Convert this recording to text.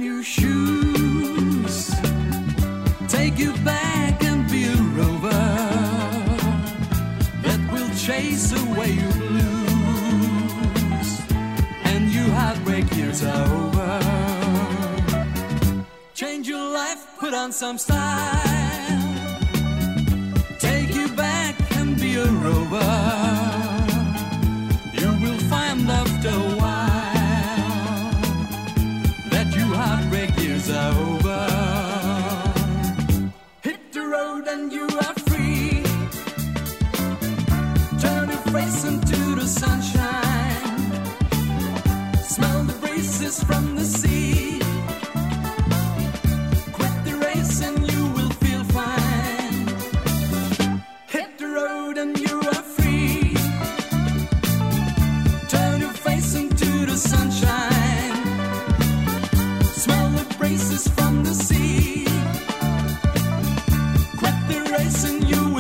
your shoes. Take you back and be a rover that will chase away your blues. And your heartbreak years are over. Change your life, put on some style. Take you back and be a rover. You will find after a while that your heartbreak years are over. Hit the road and you are free. Turn your face into the sunshine. Smell the breezes from the sea. Quit the race and you will feel fine. Hit the road and you are free. Turn your face into the sunshine. Smell the breezes from the sea. Quit the race and you